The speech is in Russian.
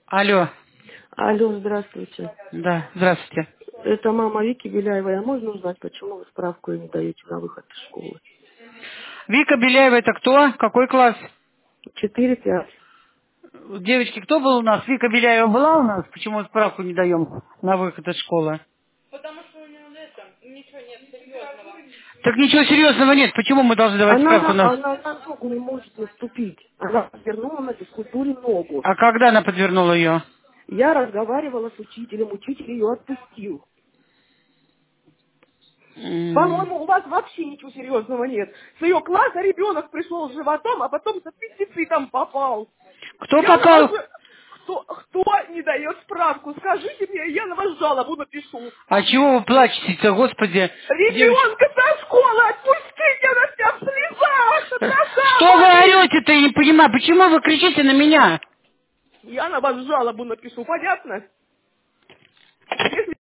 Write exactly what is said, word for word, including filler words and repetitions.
Алло. Алло, здравствуйте. Да, здравствуйте. Это мама Вики Беляевой. А можно узнать, почему вы справку ей не даете на выход из школы? Вика Беляева, это кто? Какой класс? Четыре, пять. Девочки, кто был у нас? Вика Беляева была у нас? Почему справку не даем на выход из школы? Так ничего серьезного нет. Почему мы должны давать Она справку на, на... она на ногу не может наступить. Она вернула на физкультуре ногу. А когда она подвернула ее? Я разговаривала с учителем, учитель ее отпустил. М. По-моему, у вас вообще ничего серьезного нет. С ее класса ребенок пришел с животом, а потом с аппендицитом попал. Кто Я на вас... попал? же- Кто, кто не дает справку? Скажите мне, я на вас жалобу напишу. А чего вы плачете-то, господи? Девочки. Ребенка со школы отпустите, она вся в слезах, Что дрожа вы мои. орете-то, я не понимаю. Почему вы кричите на меня? Я на вас жалобу напишу, понятно?